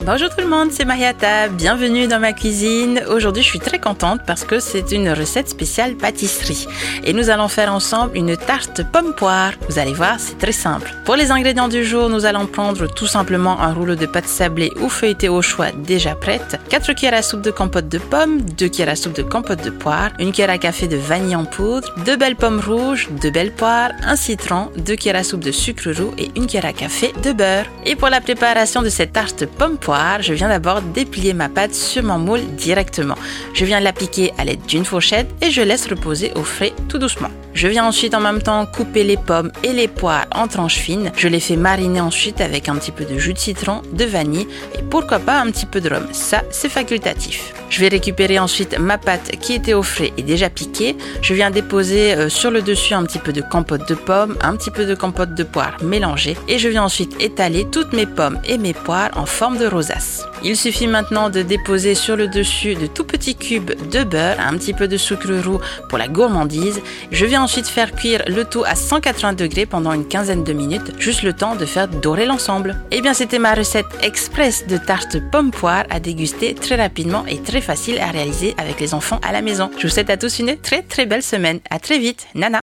Bonjour tout le monde, c'est Mariata, bienvenue dans ma cuisine. Aujourd'hui je suis très contente parce que c'est une recette spéciale pâtisserie. Et nous allons faire ensemble une tarte pomme-poire. Vous allez voir, c'est très simple. Pour les ingrédients du jour, nous allons prendre tout simplement un rouleau de pâte sablée ou feuilletée au choix déjà prête, 4 cuillères à soupe de compote de pommes, 2 cuillères à soupe de compote de poire, 1 cuillère à café de vanille en poudre, 2 belles pommes rouges, 2 belles poires, un citron, 2 cuillères à soupe de sucre roux et 1 cuillère à café de beurre. Et pour la préparation de cette tarte pomme-poire, je viens d'abord déplier ma pâte sur mon moule directement. Je viens l'appliquer à l'aide d'une fourchette et je laisse reposer au frais tout doucement. Je viens ensuite en même temps couper les pommes et les poires en tranches fines. Je les fais mariner ensuite avec un petit peu de jus de citron, de vanille et pourquoi pas un petit peu de rhum. Ça, c'est facultatif. Je vais récupérer ensuite ma pâte qui était au frais et déjà piquée. Je viens déposer sur le dessus un petit peu de compote de pommes, un petit peu de compote de poire mélangée et je viens ensuite étaler toutes mes pommes et mes poires en forme de rosace. Il suffit maintenant de déposer sur le dessus de tout petits cubes de beurre, un petit peu de sucre roux pour la gourmandise. Je viens ensuite faire cuire le tout à 180 degrés pendant une quinzaine de minutes, juste le temps de faire dorer l'ensemble. Et bien c'était ma recette express de tarte pomme-poire à déguster très rapidement et très facile à réaliser avec les enfants à la maison. Je vous souhaite à tous une très très belle semaine. À très vite, Nana.